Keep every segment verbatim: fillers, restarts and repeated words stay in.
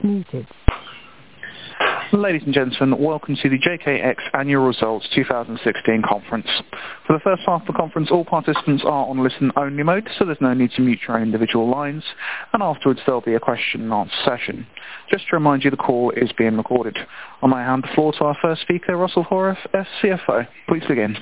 Muted. Ladies and gentlemen, welcome to the J K X Annual Results twenty sixteen conference. For the first half of the conference, all participants are on listen-only mode, so there's no need to mute your own individual lines, and afterwards there'll be a question and answer session. Just to remind you, the call is being recorded. I now hand the floor to our first speaker, Russell Horace, C F O. Please begin.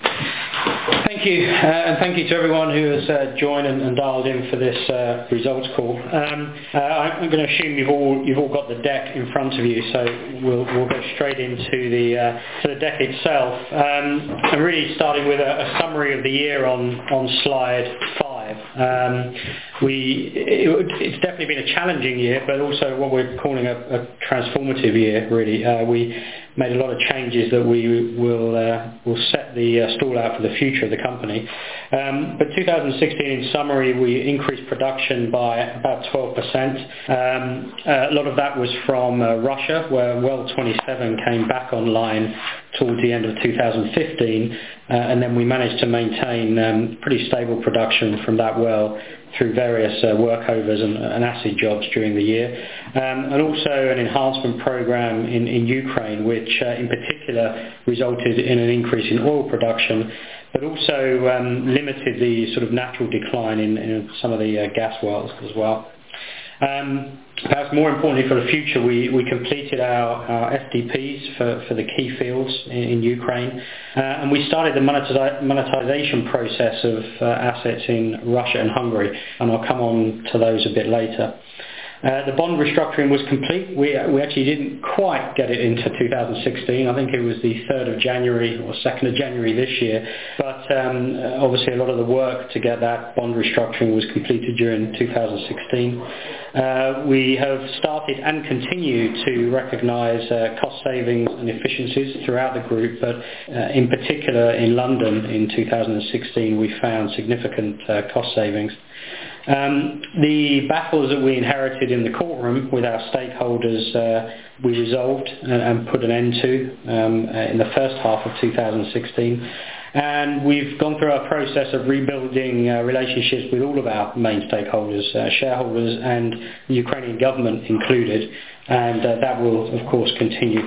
Thank you, uh, and thank you to everyone who has uh, joined and, and dialed in for this uh, results call. Um, uh, I'm going to assume you've all you've all got the deck in front of you, so we'll we'll go straight into the uh, to the deck itself. Um, I'm really starting with a, a summary of the year on on slide five. Um, we it, it's definitely been a challenging year, but also what we're calling a, a transformative year. Really, uh, we made a lot of changes that we will uh, will set the uh, stall out for the future of the company. Um, but two thousand sixteen, in summary, we increased production by about twelve percent. Um, uh, a lot of that was from uh, Russia, where Well twenty-seven came back online towards the end of two thousand fifteen, uh, and then we managed to maintain um, pretty stable production from that well through various uh, workovers and, and acid jobs during the year, um, and also an enhancement program in, in Ukraine, which uh, in particular resulted in an increase in oil production, but also um, limited the sort of natural decline in, in some of the uh, gas wells as well. Um, perhaps more importantly for the future, we, we completed our, our F D Ps for, for the key fields in, in Ukraine, uh, and we started the monetiza- monetization process of uh, assets in Russia and Hungary, and I'll come on to those a bit later. Uh, the bond restructuring was complete. We, we actually didn't quite get it into two thousand sixteen. I think it was the third of January or second of January this year. But um, obviously a lot of the work to get that bond restructuring was completed during two thousand sixteen. Uh, we have started and continue to recognise uh, cost savings and efficiencies throughout the group, but uh, in particular in London in two thousand sixteen we found significant uh, cost savings. Um, the battles that we inherited in the courtroom with our stakeholders uh, we resolved and, and put an end to um, uh, in the first half of two thousand sixteen, and we've gone through our process of rebuilding uh, relationships with all of our main stakeholders, uh, shareholders and the Ukrainian government included, and uh, that will of course continue.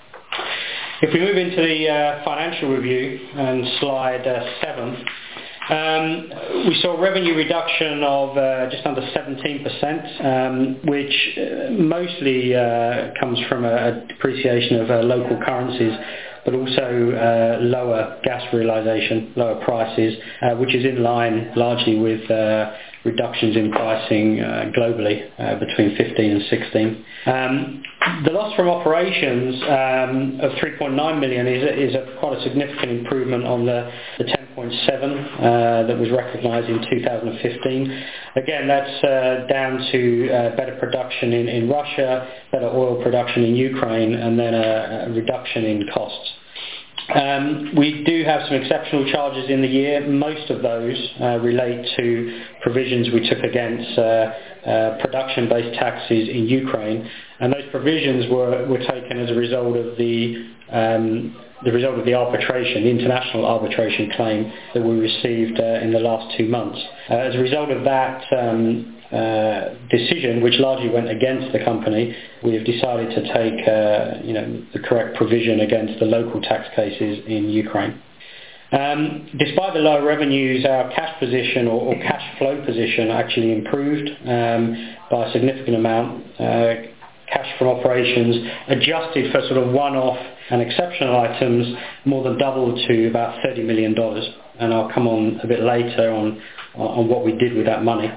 If we move into the uh, financial review and slide uh, seven, Um, we saw a revenue reduction of uh, just under seventeen percent, um, which uh, mostly uh, comes from a, a depreciation of uh, local currencies, but also uh, lower gas realisation, lower prices, uh, which is in line largely with uh, reductions in pricing uh, globally uh, between fifteen and sixteen. Um, the loss from operations um, of three point nine million is, a, is a quite a significant improvement on the, the ten point seven uh, that was recognised in two thousand fifteen. Again, that's uh, down to uh, better production in, in Russia, better oil production in Ukraine, and then a, a reduction in costs. Um, we do have some exceptional charges in the year. Most of those uh, relate to provisions we took against uh, uh, production-based taxes in Ukraine, and those provisions were, were taken as a result of the um, the result of the arbitration, the international arbitration claim that we received uh, in the last two months. Uh, as a result of that um, uh, decision, which largely went against the company, we have decided to take uh, you know, the correct provision against the local tax cases in Ukraine. Um, despite the lower revenues, our cash position or, or cash flow position actually improved um, by a significant amount. Uh, cash from operations, adjusted for sort of one-off and exceptional items, more than doubled to about thirty million dollars, and I'll come on a bit later on, on what we did with that money.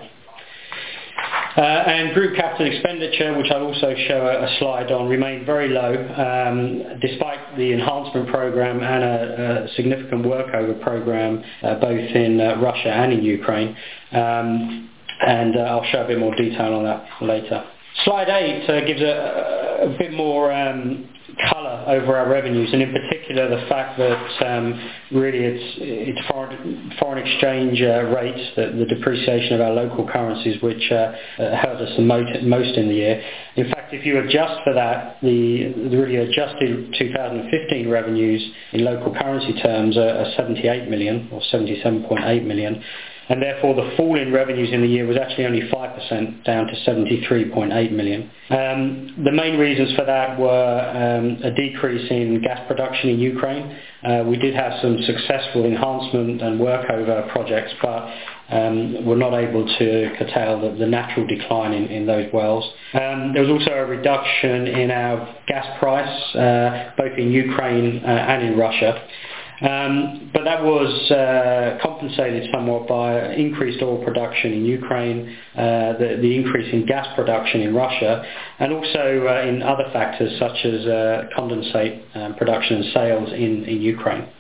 Uh, and group capital expenditure, which I'll also show a, a slide on, remained very low um, despite the enhancement program and a, a significant workover program uh, both in uh, Russia and in Ukraine, um, and uh, I'll show a bit more detail on that later. Slide eight uh, gives a, a bit more um, colour over our revenues, and in particular the fact that um, really it's, it's foreign, foreign exchange uh, rates, the, the depreciation of our local currencies, which uh, uh, hurt us the most, most in the year. In fact, if you adjust for that, the, the really adjusted two thousand fifteen revenues in local currency terms are, are seventy-eight million or seventy-seven point eight million. and therefore the fall in revenues in the year was actually only five percent, down to seventy-three point eight million. Um, the main reasons for that were um, a decrease in gas production in Ukraine. Uh, we did have some successful enhancement and workover projects, but um, were not able to curtail the, the natural decline in, in those wells. Um, there was also a reduction in our gas price, uh, both in Ukraine uh, and in Russia. Um, but that was uh, compensated somewhat by increased oil production in Ukraine, uh, the, the increase in gas production in Russia, and also uh, in other factors such as uh, condensate um, production and sales in, in Ukraine.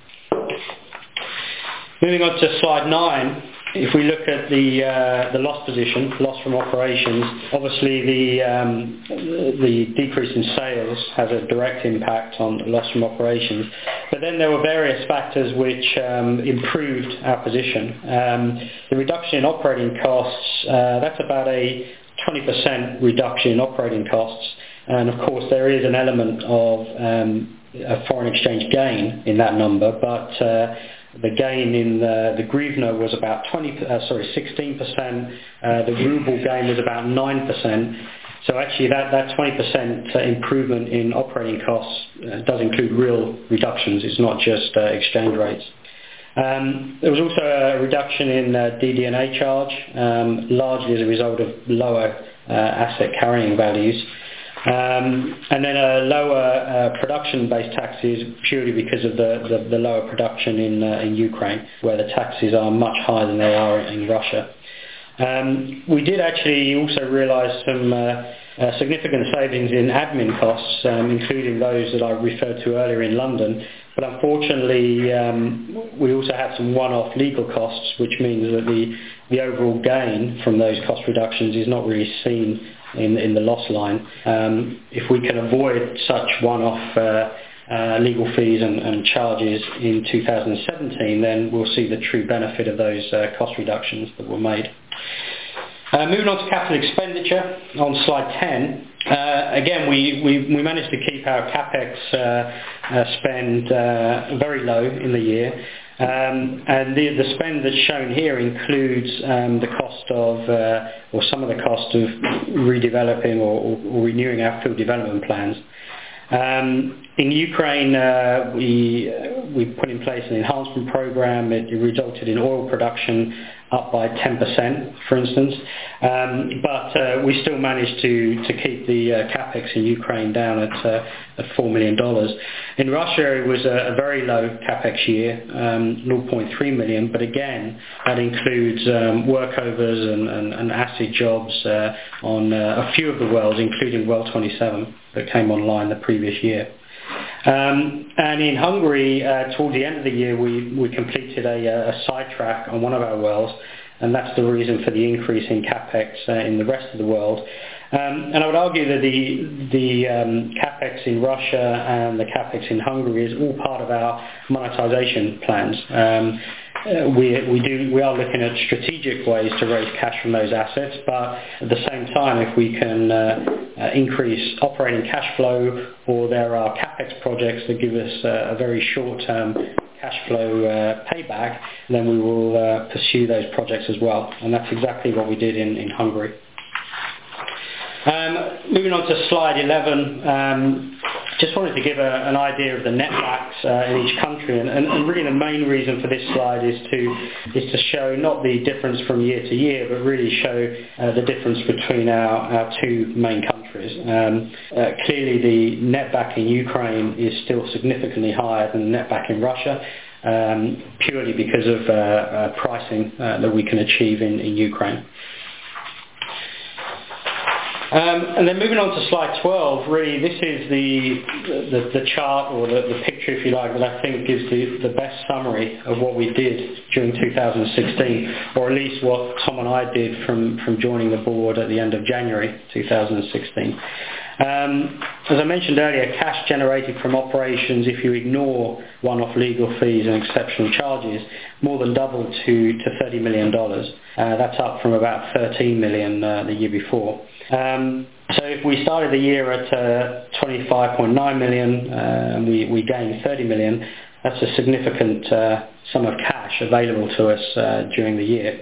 Moving on to slide nine, if we look at the uh, the loss position, loss from operations, obviously the um, the decrease in sales has a direct impact on loss from operations. But then there were various factors which um, improved our position. Um, the reduction in operating costs, uh, that's about a twenty percent reduction in operating costs. And of course there is an element of um, a foreign exchange gain in that number, but uh, the gain in the, the hryvnia was about twenty, uh, sorry, sixteen percent. Uh, the ruble gain was about nine percent. So actually, that, that twenty percent improvement in operating costs uh, does include real reductions. It's not just uh, exchange rates. Um, there was also a reduction in uh, D D and A charge, um, largely as a result of lower uh, asset carrying values. Um, and then a lower uh, production-based taxes purely because of the, the, the lower production in, uh, in Ukraine, where the taxes are much higher than they are in Russia. Um, we did actually also realise some uh, uh, significant savings in admin costs, um, including those that I referred to earlier in London. But unfortunately, um, we also had some one-off legal costs, which means that the, the overall gain from those cost reductions is not really seen in, in the loss line. Um, if we can avoid such one-off uh, uh, legal fees and, and charges in two thousand seventeen, then we'll see the true benefit of those uh, cost reductions that were made. Uh, moving on to capital expenditure on slide ten. Uh, again, we, we, we managed to keep our capex uh, uh, spend uh, very low in the year. Um, and the, the spend that's shown here includes um, the cost of, uh, or some of the cost of redeveloping or, or, or renewing our field development plans. Um, in Ukraine, uh, we uh, we put in place an enhancement program. It, it resulted in oil production up by ten percent, for instance. Um, but uh, we still managed to, to keep the uh, capex in Ukraine down at, uh, at four million dollars. In Russia, it was a, a very low capex year, um, zero point three million dollars, but again, that includes um, workovers and, and, and acid jobs uh, on uh, a few of the wells, including well twenty-seven, that came online the previous year. Um, and in Hungary, uh, towards the end of the year, we, we completed a, a sidetrack on one of our wells, and that's the reason for the increase in capex uh, in the rest of the world. Um, and I would argue that the, the um, capex in Russia and the capex in Hungary is all part of our monetization plans. Um, Uh, we, we, do, we are looking at strategic ways to raise cash from those assets, but at the same time, if we can uh, uh, increase operating cash flow, or there are capex projects that give us uh, a very short-term cash flow uh, payback, then we will uh, pursue those projects as well. And that's exactly what we did in, in Hungary. Um, moving on to slide eleven, um, just wanted to give a, an idea of the netbacks uh, in each country, and, and, and really the main reason for this slide is to is to show not the difference from year to year, but really show uh, the difference between our, our two main countries. Um, uh, clearly, the netback in Ukraine is still significantly higher than the netback in Russia, um, purely because of uh, uh, pricing uh, that we can achieve in, in Ukraine. Um, and then moving on to slide twelve, really this is the the, the chart, or the, the picture if you like, that I think gives the, the best summary of what we did during two thousand sixteen, or at least what Tom and I did from, from joining the board at the end of January two thousand sixteen. Um, as I mentioned earlier, cash generated from operations, if you ignore one-off legal fees and exceptional charges, more than doubled to, to thirty million dollars. Uh, that's up from about thirteen million dollars uh, the year before. Um, so if we started the year at uh, twenty-five point nine million dollars uh, and we, we gained thirty million dollars, that's a significant uh, sum of cash available to us uh, during the year.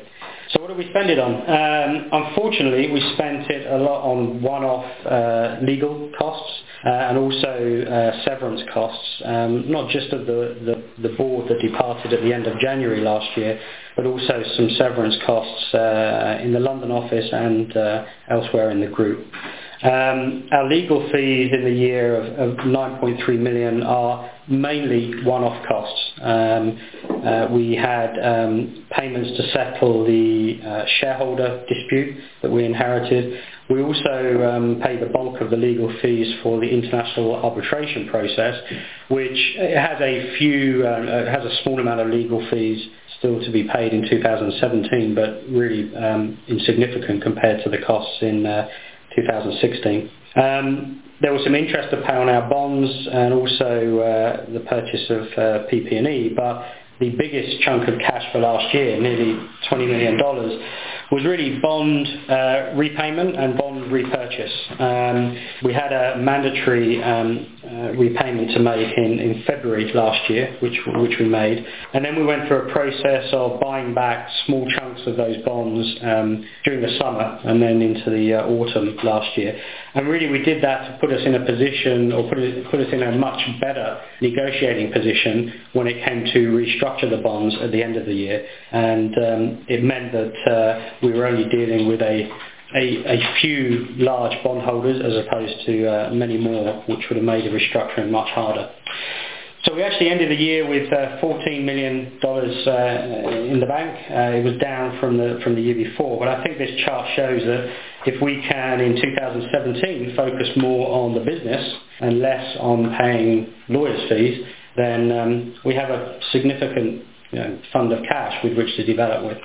So what did we spend it on? Um, unfortunately, we spent it a lot on one-off uh, legal costs uh, and also uh, severance costs, um, not just of the, the, the board that departed at the end of January last year, but also some severance costs uh, in the London office and uh, elsewhere in the group. Um, our legal fees in the year of, of nine point three million are mainly one-off costs. Um, uh, we had um, payments to settle the uh, shareholder dispute that we inherited. We also um, paid the bulk of the legal fees for the international arbitration process, which has a few, uh, has a small amount of legal fees still to be paid in two thousand seventeen, but really um, insignificant compared to the costs in uh, two thousand sixteen. Um, there was some interest to pay on our bonds and also uh, the purchase of uh, P P and E, but the biggest chunk of cash for last year, nearly twenty million dollars, was really bond uh, repayment and bond repurchase. Um, we had a mandatory um, uh, repayment to make in, in February last year, which which we made, and then we went through a process of buying back small chunks of those bonds um, during the summer and then into the uh, autumn last year. And really we did that to put us in a position, or put us, put us in a much better negotiating position when it came to restructure the bonds at the end of the year. And um, it meant that uh, we were only dealing with a, a, a few large bondholders as opposed to uh, many more, which would have made the restructuring much harder. So we actually ended the year with uh, fourteen million dollars uh, in the bank. Uh, it was down from the from the year before, but I think this chart shows that if we can in two thousand seventeen focus more on the business and less on paying lawyers' fees, then um, we have a significant you know, fund of cash with which to develop with.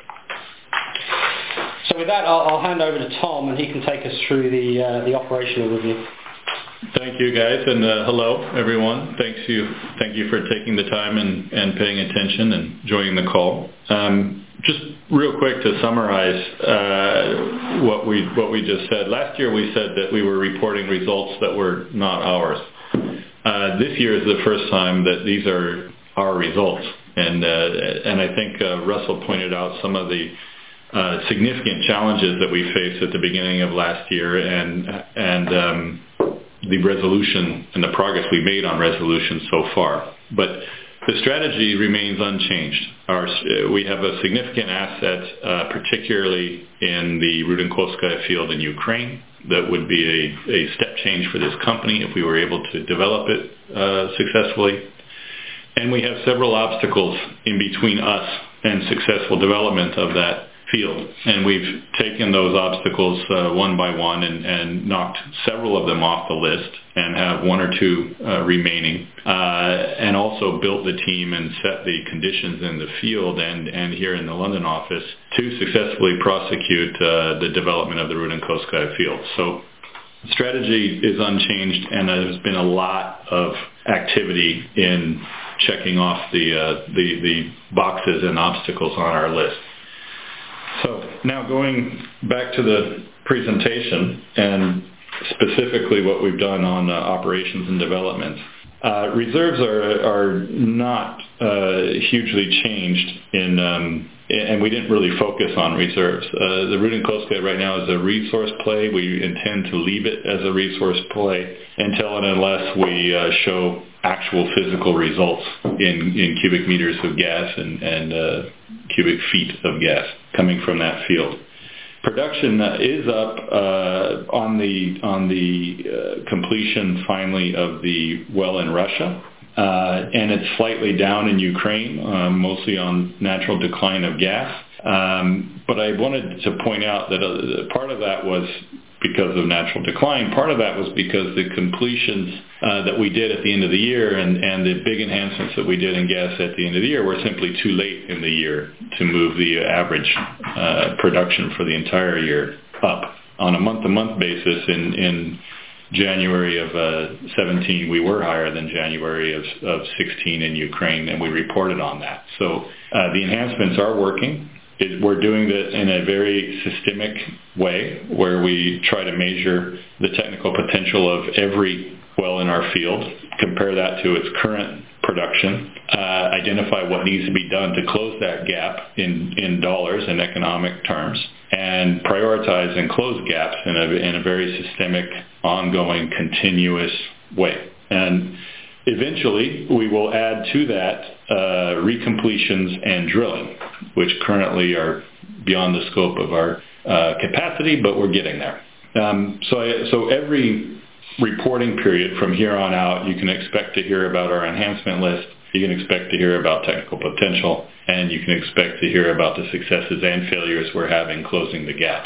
So with that, I'll, I'll hand over to Tom, and he can take us through the uh, the operational review. Thank you, guys, and uh, hello, everyone. Thanks you, thank you for taking the time and, and paying attention and joining the call. Um, just real quick to summarize uh, what we what we just said. Last year, we said that we were reporting results that were not ours. Uh, this year is the first time that these are our results, and uh, and I think uh, Russell pointed out some of the uh, significant challenges that we faced at the beginning of last year, and and um, the resolution and the progress we made on resolution so far. But the strategy remains unchanged. Our, we have a significant asset, uh, particularly in the Rudenkovskaya field in Ukraine, that would be a, a step change for this company if we were able to develop it uh, successfully. And we have several obstacles in between us and successful development of that field. And we've taken those obstacles uh, one by one and, and knocked several of them off the list and have one or two uh, remaining, uh, and also built the team and set the conditions in the field and, and here in the London office to successfully prosecute uh, the development of the Rudenkovskaya field. So strategy is unchanged, and there's been a lot of activity in checking off the, uh, the, the boxes and obstacles on our list. So now going back to the presentation and specifically what we've done on uh, operations and development. Uh, reserves are, are not uh, hugely changed in, um, and we didn't really focus on reserves. Uh, the Rudenkovskaya right now is a resource play. We intend to leave it as a resource play until and unless we uh, show actual physical results in, in cubic meters of gas and, and uh, cubic feet of gas coming from that field. Production uh, is up uh, on the on the uh, completion finally of the well in Russia, uh, and it's slightly down in Ukraine, uh, mostly on natural decline of gas. Um, but I wanted to point out that uh, part of that was because of natural decline. Part of that was because the completions uh, that we did at the end of the year and, and the big enhancements that we did in gas at the end of the year were simply too late in the year to move the average uh, production for the entire year up. On a month-to-month basis in, in January of uh, seventeen, we were higher than January of, of sixteen in Ukraine, and we reported on that. So uh, the enhancements are working. It, we're doing that in a very systemic way where we try to measure the technical potential of every well in our field, compare that to its current production, uh, identify what needs to be done to close that gap in, in dollars and economic terms, and prioritize and close gaps in a, in a very systemic, ongoing, continuous way. And eventually, we will add to that uh, recompletions and drilling, which currently are beyond the scope of our uh, capacity, but we're getting there. Um, so, I, so every reporting period from here on out, you can expect to hear about our enhancement list, you can expect to hear about technical potential, and you can expect to hear about the successes and failures we're having closing the gaps.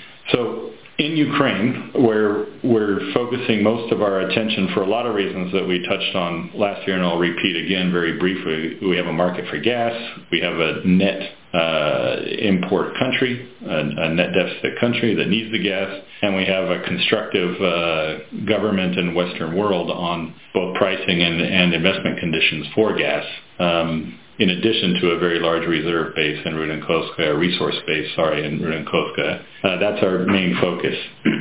So in Ukraine, where we're focusing most of our attention for a lot of reasons that we touched on last year, and I'll repeat again very briefly, we have a market for gas, we have a net uh, import country, a, a net deficit country that needs the gas, and we have a constructive uh, government and Western world on both pricing and, and investment conditions for gas. Um, in addition to a very large reserve base in Rudenkovskaya, resource base, sorry, in Rudenkovskaya. Uh, that's our main focus.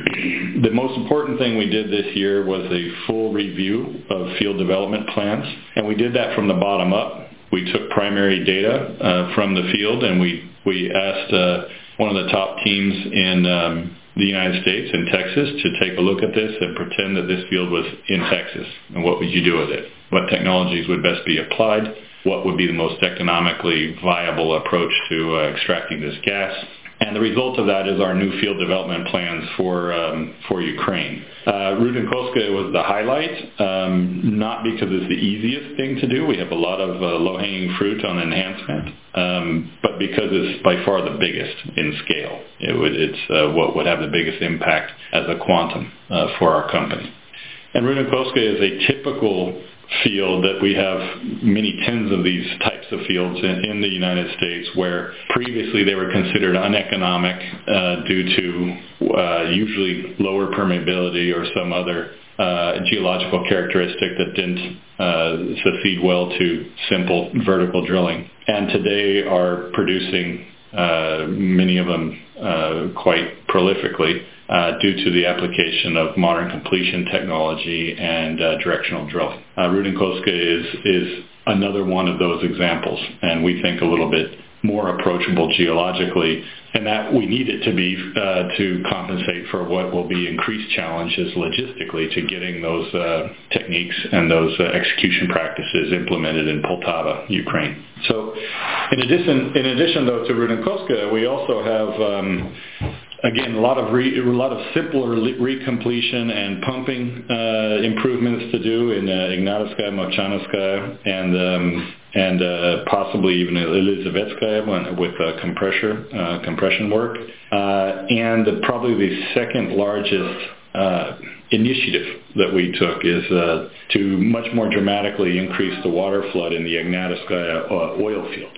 The most important thing we did this year was a full review of field development plans, and we did that from the bottom up. We took primary data uh, from the field, and we, we asked uh, one of the top teams in um, the United States, in Texas, to take a look at this and pretend that this field was in Texas. And what would you do with it? What technologies would best be applied? What would be the most economically viable approach to uh, extracting this gas? And the result of that is our new field development plans for um, for Ukraine. Uh, Rudenkovskaya was the highlight, um, not because it's the easiest thing to do. We have a lot of uh, low-hanging fruit on enhancement, um, but because it's by far the biggest in scale. It would, it's uh, what would have the biggest impact as a quantum uh, for our company. And Rudenkovskaya is a typical field that we have many tens of these types of fields in, in the United States, where previously they were considered uneconomic uh, due to uh, usually lower permeability or some other uh, geological characteristic that didn't uh, succeed well to simple vertical drilling, and today are producing uh, many of them uh, quite prolifically Uh, due to the application of modern completion technology and uh, directional drilling. Uh, Rudenkovskaya is, is another one of those examples, and we think a little bit more approachable geologically, and that we need it to be uh, to compensate for what will be increased challenges logistically to getting those uh, techniques and those uh, execution practices implemented in Poltava, Ukraine. So in addition, in addition though to Rudenkovskaya, we also have um, Again, a lot of re, a lot of simpler recompletion and pumping uh, improvements to do in uh, Ignatiskaya, Molchanskaya, and um, and uh, possibly even Elizavets with uh, compressor uh, compression work. Uh, and the, probably the second largest uh, initiative that we took is uh, to much more dramatically increase the water flood in the Ignatiskaya uh, oil field.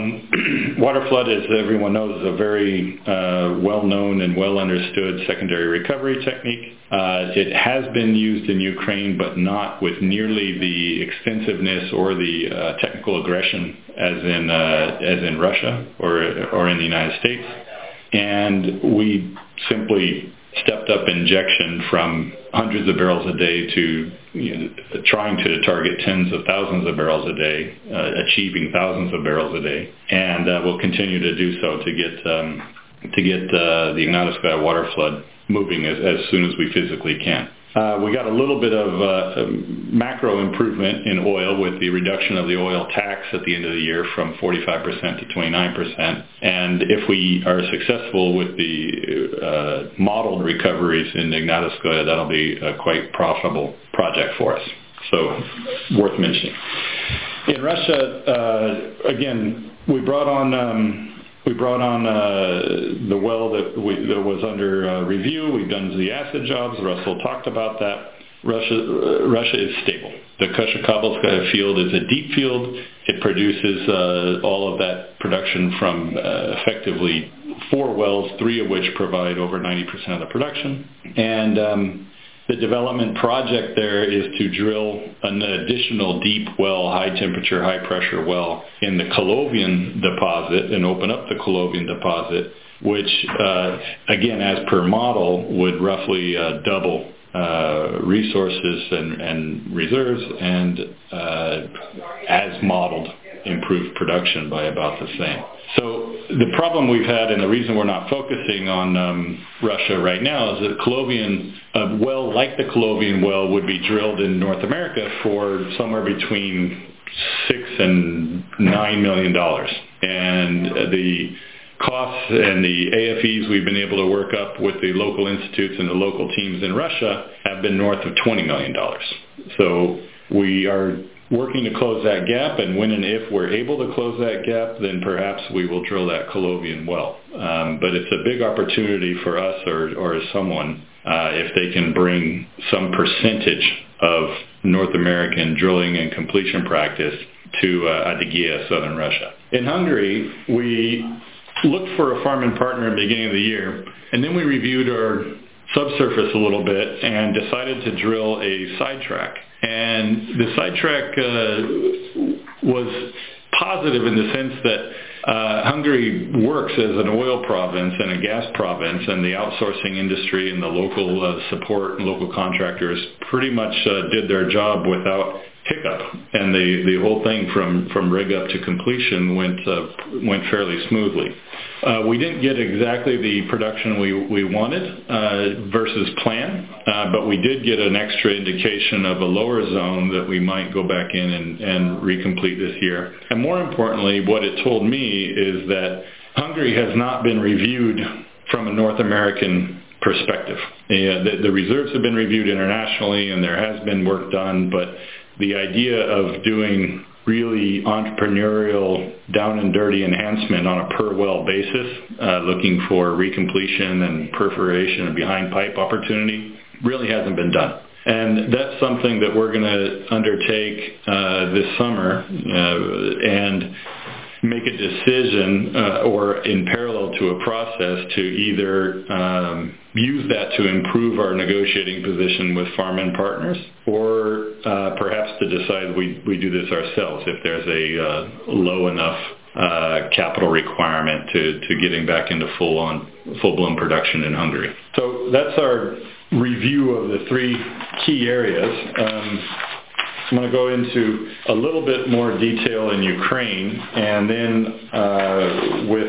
Um, water flood, as everyone knows, is a very uh, well-known and well-understood secondary recovery technique. Uh, it has been used in Ukraine, but not with nearly the extensiveness or the uh, technical aggression as in uh, as in Russia or or in the United States. And we simply stepped up injection from hundreds of barrels a day to you know, trying to target tens of thousands of barrels a day, uh, achieving thousands of barrels a day, and uh, we'll continue to do so to get um, to get uh, the Ignatiskaya water flood moving as, as soon as we physically can. Uh, we got a little bit of uh, macro improvement in oil with the reduction of the oil tax at the end of the year from forty-five percent to twenty-nine percent. And if we are successful with the uh, modeled recoveries in Ignatiskaya, that'll be a quite profitable project for us. So, worth mentioning. In Russia, uh, again, we brought on... Um, We brought on uh, the well that, we, that was under uh, review. We've done the acid jobs. Russell talked about that. Russia, uh, Russia is stable. The Kashakabalskaya field is a deep field. It produces uh, all of that production from uh, effectively four wells, three of which provide over ninety percent of the production. And um, the development project there is to drill an additional deep well, high temperature, high pressure well in the Kolovian deposit and open up the Kolovian deposit, which, uh, again, as per model, would roughly uh, double uh, resources and, and reserves and uh, as modeled, improved production by about the same. So the problem we've had, and the reason we're not focusing on um, Russia right now, is that Colovian, a well like the Colovian well would be drilled in North America for somewhere between six and nine million dollars, and the costs and the A F Es we've been able to work up with the local institutes and the local teams in Russia have been north of twenty million dollars. So we are working to close that gap, and when and if we're able to close that gap, then perhaps we will drill that Colovian well. Um, but it's a big opportunity for us or, or someone uh, if they can bring some percentage of North American drilling and completion practice to uh, Adygea, southern Russia. In Hungary, we looked for a farm and partner at the beginning of the year, and then we reviewed our subsurface a little bit and decided to drill a sidetrack. And the sidetrack uh, was positive in the sense that uh, Hungary works as an oil province and a gas province, and the outsourcing industry and the local uh, support and local contractors pretty much uh, did their job without hiccup, and the, the whole thing from, from rig up to completion went uh, went fairly smoothly. Uh, we didn't get exactly the production we, we wanted uh, versus plan, uh, but we did get an extra indication of a lower zone that we might go back in and, and recomplete this year. And more importantly, what it told me is that Hungary has not been reviewed from a North American perspective. Yeah, the, the reserves have been reviewed internationally, and there has been work done, but the idea of doing really entrepreneurial, down and dirty enhancement on a per well basis, uh, looking for recompletion and perforation and behind pipe opportunity, really hasn't been done. And that's something that we're going to undertake uh, this summer uh, and make a decision uh, or in parallel to a process to either um, use that to improve our negotiating position with farm-in partners, or uh, perhaps to decide we, we do this ourselves if there's a uh, low enough uh, capital requirement to, to getting back into full-on, full-blown production in Hungary. So that's our review of the three key areas. Um, I'm going to go into a little bit more detail in Ukraine, and then uh, with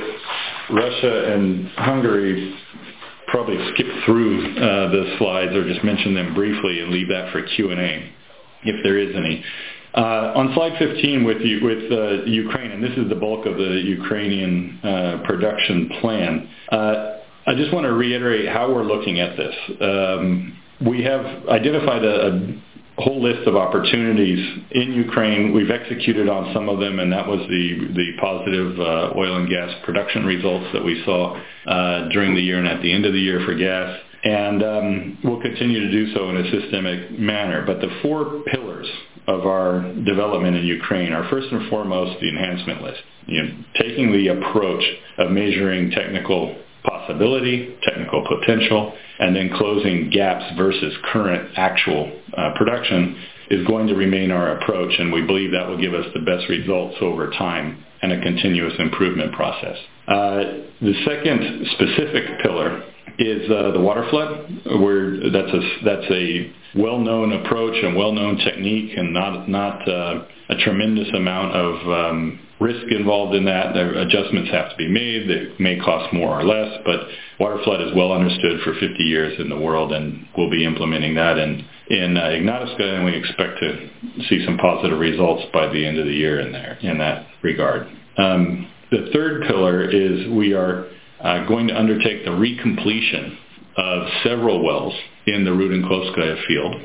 Russia and Hungary, probably skip through uh, the slides or just mention them briefly and leave that for Q and A, if there is any. Uh, on slide fifteen with, you, with uh, Ukraine, and this is the bulk of the Ukrainian uh, production plan, uh, I just want to reiterate how we're looking at this. Um, we have identified a, a whole list of opportunities in Ukraine. We've executed on some of them, and that was the, the positive uh, oil and gas production results that we saw uh, during the year and at the end of the year for gas. And um, we'll continue to do so in a systemic manner. But the four pillars of our development in Ukraine are first and foremost the enhancement list. You know, taking the approach of measuring technical possibility, technical potential, and then closing gaps versus current actual uh, production is going to remain our approach, and we believe that will give us the best results over time and a continuous improvement process. Uh, the second specific pillar is uh, the water flood. Where that's a that's a well-known approach and well-known technique, and not not uh, a tremendous amount of um, risk involved in that. The adjustments have to be made. They may cost more or less, but water flood is well understood for fifty years in the world, and we'll be implementing that in in uh, Ignatiska, and we expect to see some positive results by the end of the year in there in that regard. Um, the third pillar is we are uh, going to undertake the recompletion of several wells in the Rudenkovskaya field.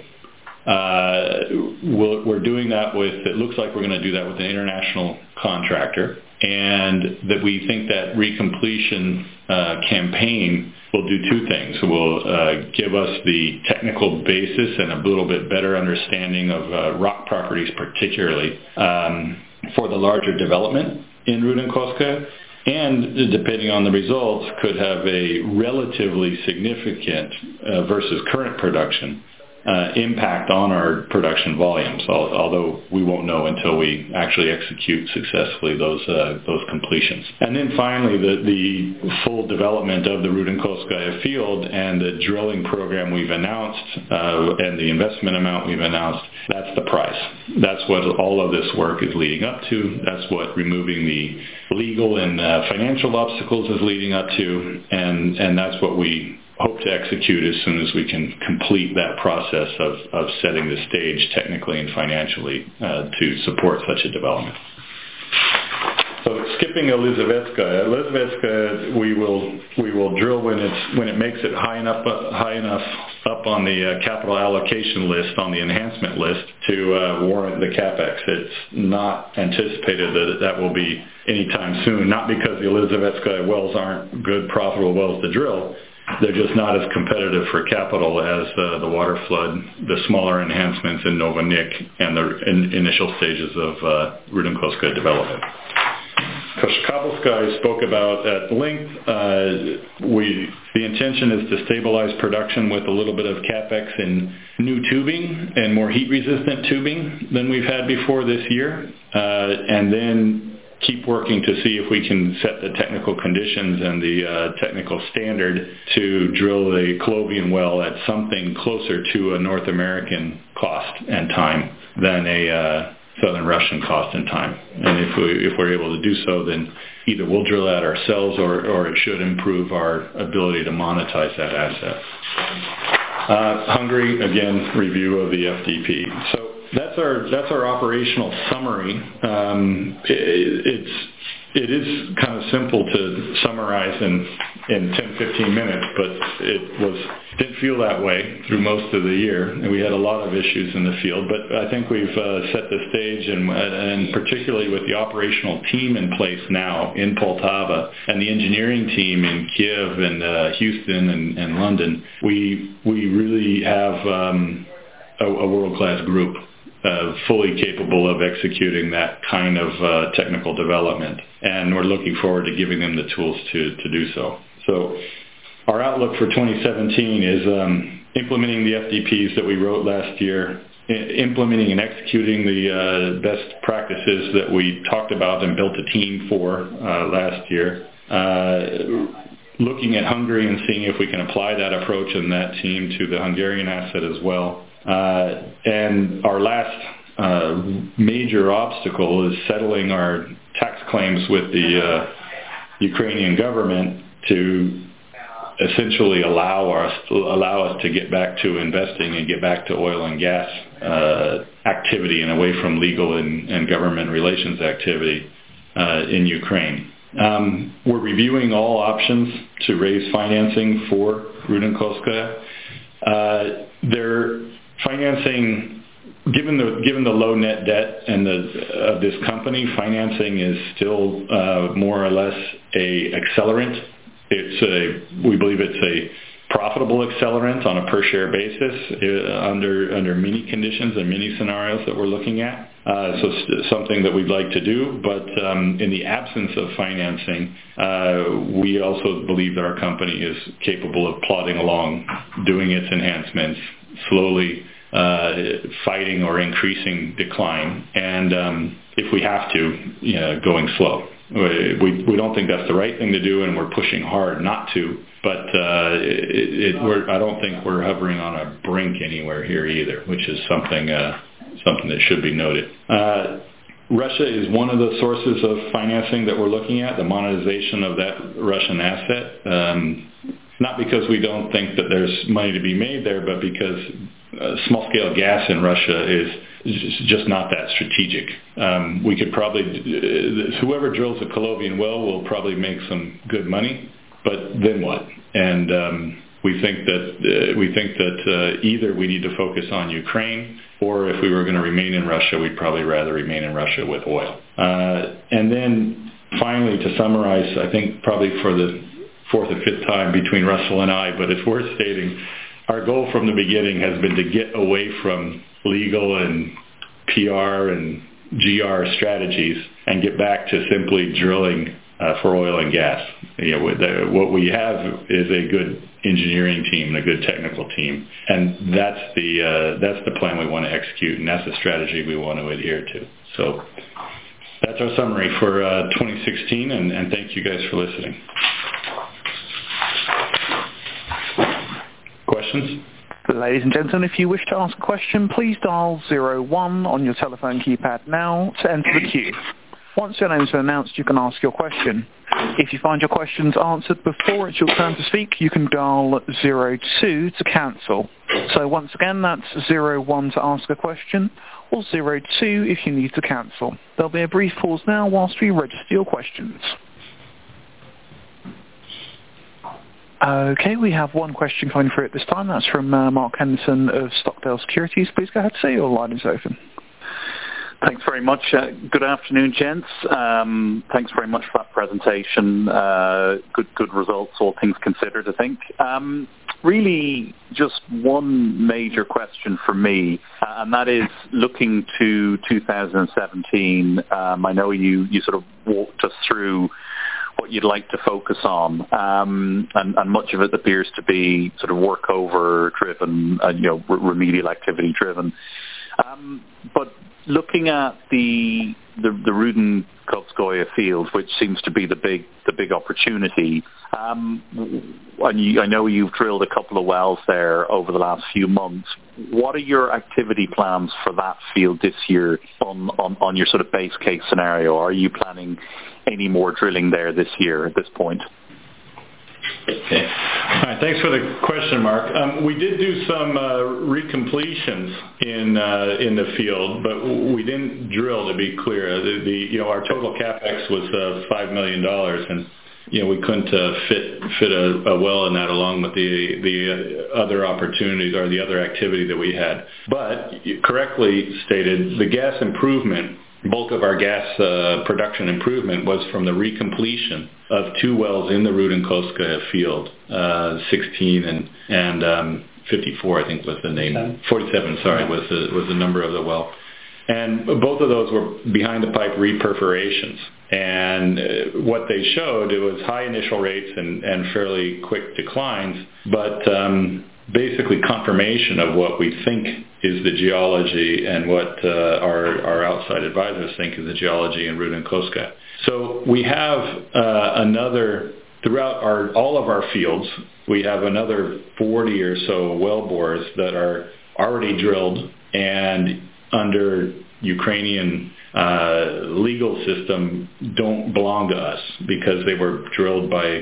Uh, we'll, we're doing that with, it looks like we're going to do that with an international contractor, and that we think that recompletion uh, campaign will do two things. It will uh, give us the technical basis and a little bit better understanding of uh, rock properties, particularly um, for the larger development in Rudenkovskaya, and depending on the results, could have a relatively significant uh, versus current production uh, impact on our production volumes, although we won't know until we actually execute successfully those uh, those completions. And then finally, the, the full development of the Rudenkovskaya field and the drilling program we've announced uh, and the investment amount we've announced, that's the price. That's what all of this work is leading up to. That's what removing the legal and uh, financial obstacles is leading up to, and, and that's what we hope to execute as soon as we can complete that process of, of setting the stage technically and financially uh, to support such a development. So skipping Elizavetskaya, Elizavetskaya we will we will drill when it's when it makes it high enough uh, high enough up on the uh, capital allocation list, on the enhancement list, to uh, warrant the capex. It's not anticipated that that will be anytime soon. Not because the Elizavetskaya wells aren't good, profitable wells to drill. They're just not as competitive for capital as uh, the water flood, the smaller enhancements in Novonik, and the in, initial stages of uh, Rudenkovskaya development. Koshkabelskaya I spoke about at length. Uh, we, the intention is to stabilize production with a little bit of capex in new tubing and more heat-resistant tubing than we've had before this year, uh, and then keep working to see if we can set the technical conditions and the uh, technical standard to drill the Colovian well at something closer to a North American cost and time than a uh, Southern Russian cost and time. And if, we, if we're able to do so, then either we'll drill that ourselves or, or it should improve our ability to monetize that asset. Uh, Hungary, again, review of the F D P. So That's our that's our operational summary. Um, it, it's it is kind of simple to summarize in in ten, fifteen minutes, but it was didn't feel that way through most of the year, and we had a lot of issues in the field. But I think we've uh, set the stage, and and particularly with the operational team in place now in Poltava and the engineering team in Kiev and uh, Houston and, and London, we we really have um, a, a world-class group. Uh, fully capable of executing that kind of uh, technical development. And we're looking forward to giving them the tools to, to do so. So our outlook for twenty seventeen is um, implementing the F D Ps that we wrote last year, I- implementing and executing the uh, best practices that we talked about and built a team for uh, last year, uh, looking at Hungary and seeing if we can apply that approach and that team to the Hungarian asset as well. Uh, and our last uh, major obstacle is settling our tax claims with the uh, Ukrainian government to essentially allow us allow us to get back to investing and get back to oil and gas uh, activity and away from legal and, and government relations activity uh, in Ukraine. Um, we're reviewing all options to raise financing for Rudenkovskaya. Uh, they're Financing, given the given the low net debt and the of this company, financing is still uh, more or less a accelerant. It's a we believe it's a profitable accelerant on a per share basis uh, under under many conditions and many scenarios that we're looking at. Uh, so st- something that we'd like to do, but um, in the absence of financing, uh, we also believe that our company is capable of plodding along, doing its enhancements slowly, uh, fighting or increasing decline, and um, if we have to, you know, going slow. We we don't think that's the right thing to do, and we're pushing hard not to. But uh, it, it, we're, I don't think we're hovering on a brink anywhere here either, which is something uh, something that should be noted. Uh, Russia is one of the sources of financing that we're looking at, the monetization of that Russian asset. Um, not because we don't think that there's money to be made there, but because uh, small-scale gas in Russia is just not that strategic. Um, we could probably, uh, whoever drills a Colovian well will probably make some good money, but then what? And um, we think that uh, we think that uh, either we need to focus on Ukraine, or if we were going to remain in Russia, we'd probably rather remain in Russia with oil. Uh, and then finally, to summarize, I think probably for the fourth or fifth time between Russell and I, but it's worth stating, our goal from the beginning has been to get away from legal and P R and G R strategies and get back to simply drilling uh, for oil and gas. You know, the, what we have is a good engineering team and a good technical team, and that's the uh, that's the plan we want to execute, and that's the strategy we want to adhere to. So that's our summary for uh, twenty sixteen, and, and thank you guys for listening. Questions? Ladies and gentlemen, if you wish to ask a question, please dial zero one on your telephone keypad now to enter the queue. Once your name has been announced, you can ask your question. If you find your questions answered before it's your turn to speak, you can dial zero two to cancel. So once again, that's zero one to ask a question, or zero two if you need to cancel. There'll be a brief pause now whilst we register your questions. Okay, we have one question coming through at this time. That's from uh, Mark Henderson of Stockdale Securities. Please go ahead, sir. Your line is open. Thanks very much. Uh, good afternoon, gents. Um, thanks very much for that presentation. Uh, good, good results, all things considered, I think. Um, really, just one major question for me, uh, and that is looking to two thousand seventeen. Um, I know you, you sort of walked us through what you'd like to focus on, um, and, and much of it appears to be sort of workover driven, uh, you know, remedial activity driven. Um, but looking at the the, the Rudin-Kovskoye field, which seems to be the big the big opportunity, um, and you, I know you've drilled a couple of wells there over the last few months. What are your activity plans for that field this year on, on, on your sort of base case scenario? Are you planning any more drilling there this year at this point? Okay. All right, thanks for the question, Mark. Um, we did do some uh, recompletions in uh, in the field, but we didn't drill. To be clear, the, the you know our total capex was uh, five million dollars, and you know we couldn't uh, fit fit a, a well in that, along with the the other opportunities or the other activity that we had. But you correctly stated, the gas improvement. Bulk of our gas uh, production improvement was from the recompletion of two wells in the Rudin-Kovskoye field, uh, sixteen and and um, fifty-four, I think was the name. forty-seven, sorry, was the was the number of the well. And both of those were behind the pipe reperforations. And uh, what they showed, it was high initial rates and, and fairly quick declines, but um, basically confirmation of what we think is the geology and what uh, our, our outside advisors think is the geology in Rudin-Kovskoye. So we have uh, another, throughout our all of our fields, we have another forty or so well bores that are already drilled and under Ukrainian uh, legal system don't belong to us because they were drilled by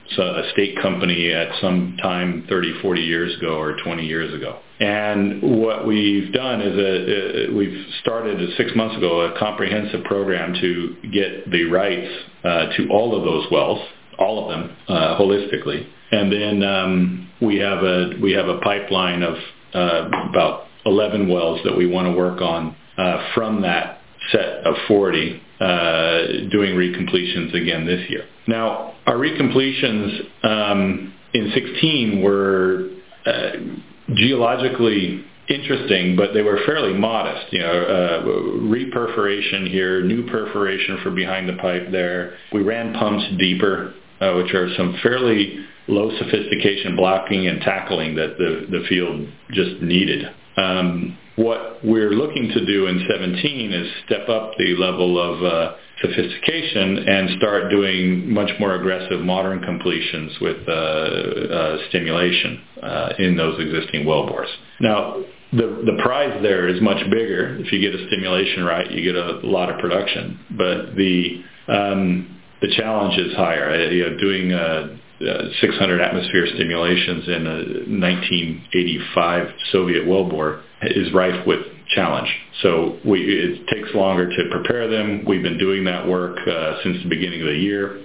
a state company at some time thirty, forty years ago or twenty years ago. And what we've done is a, a, we've started a, six months ago a comprehensive program to get the rights uh, to all of those wells, all of them, uh, holistically. And then um, we have a we have a pipeline of uh, about eleven wells that we want to work on uh, from that set of forty, uh, doing recompletions again this year. Now, our recompletions um, in sixteen were uh, geologically interesting, but they were fairly modest. You know, uh, reperforation here, new perforation for behind the pipe there. We ran pumps deeper, uh, which are some fairly low sophistication blocking and tackling that the, the field just needed. Um, what we're looking to do in seventeen is step up the level of uh, sophistication and start doing much more aggressive modern completions with uh, uh, stimulation uh, in those existing wellbores. Now, the the prize there is much bigger. If you get a stimulation right, you get a lot of production, but the um, the challenge is higher. Uh, you know, doing uh, uh, six hundred atmosphere stimulations in a nineteen eighty-five Soviet wellbore is rife with challenge. So we, it takes longer to prepare them. We've been doing that work uh, since the beginning of the year.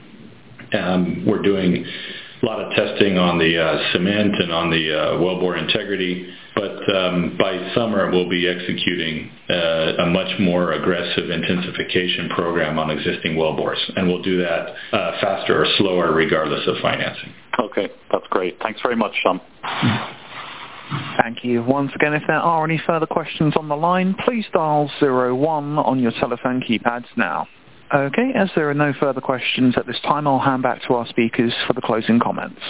Um, we're doing a lot of testing on the uh, cement and on the uh, wellbore integrity. But um, by summer, we'll be executing uh, a much more aggressive intensification program on existing wellbores. And we'll do that uh, faster or slower regardless of financing. Okay, that's great. Thanks very much, Sean. Thank you. Once again, if there are any further questions on the line, please dial zero one on your telephone keypads now. Okay, as there are no further questions at this time, I'll hand back to our speakers for the closing comments.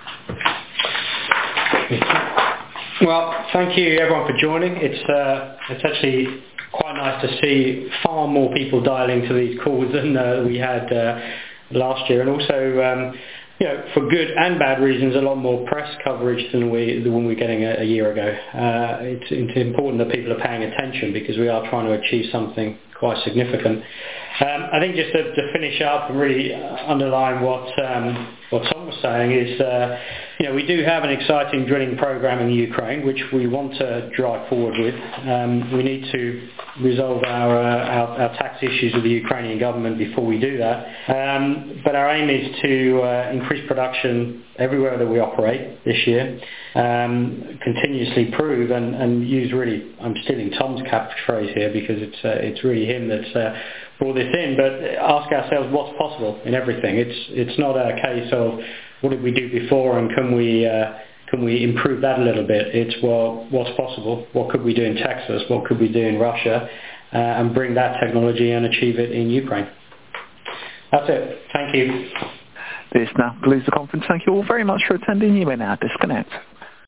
Well, thank you everyone for joining. It's uh, it's actually quite nice to see far more people dialing to these calls than uh, we had uh, last year, and also um, you know, for good and bad reasons, a lot more press coverage than we than we were getting a, a year ago. Uh, it's, it's important that people are paying attention because we are trying to achieve something quite significant. Um, I think just to, to finish up and really underline what um, what Tom was saying is, uh, you know, we do have an exciting drilling program in Ukraine which we want to drive forward with. Um, we need to resolve our, uh, our our tax issues with the Ukrainian government before we do that. Um, but our aim is to uh, increase production everywhere that we operate this year, um, continuously prove and, and use really, I'm stealing Tom's catchphrase here because it's uh, it's really him that's uh, brought this in, but ask ourselves what's possible in everything. It's it's not a case of what did we do before and can we uh, can we improve that a little bit. It's, well, what's possible? What could we do in Texas? What could we do in Russia? Uh, and bring that technology and achieve it in Ukraine. That's it. Thank you. This now concludes the conference. Thank you all very much for attending. You may now disconnect.